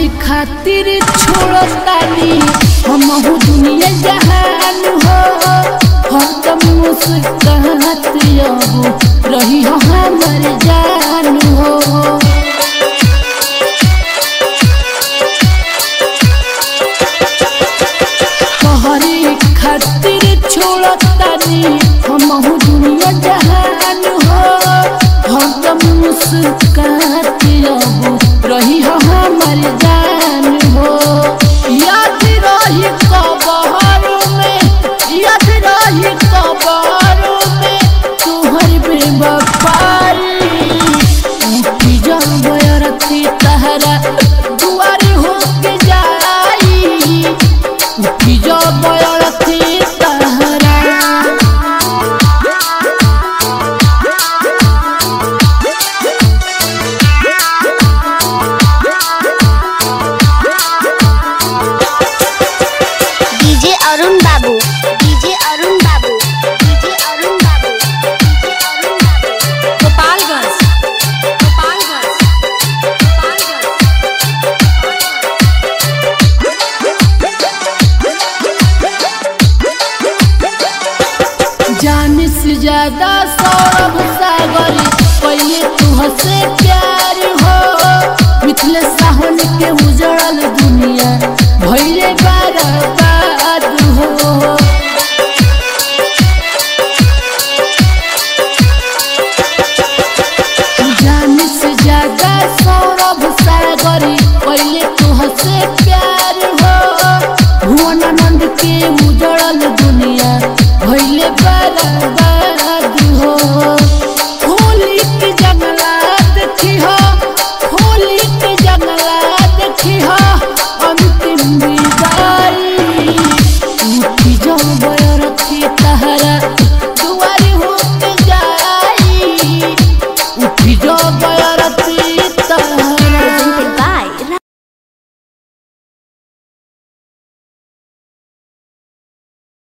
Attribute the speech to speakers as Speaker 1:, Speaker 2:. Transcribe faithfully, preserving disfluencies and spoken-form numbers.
Speaker 1: खातिर छोड़तानी हमहू दुनिया जहान हो हरदम मुस्कुरात अब रही हो हमर जान हो। तोहरे खातिर छोड़तानी हमहू दुनिया जहान हो हरदम मुस्कुरात अब रही हो हमर जान हो। याद रही कबहर में याद रही कबहर में तुहर बेवफाई उठी जब बयरती तहरा दुआरी होके जाई उठी जब बयरती तहरा।
Speaker 2: डीजे अरुण बाबू डीजे अरुण बाबू डीजे अरुण बाबू डीजे अरुण बाबू
Speaker 3: गोपालगंज गोपालगंज
Speaker 1: जान से ज्यादा सौरभ सागर पहले तुहसे प्यार हो मिथिले साहन के उजड़ल दुनिया भइले बर्बाद हो। जान से ज्यादा सौरभ सागर पहले तुहसे प्यार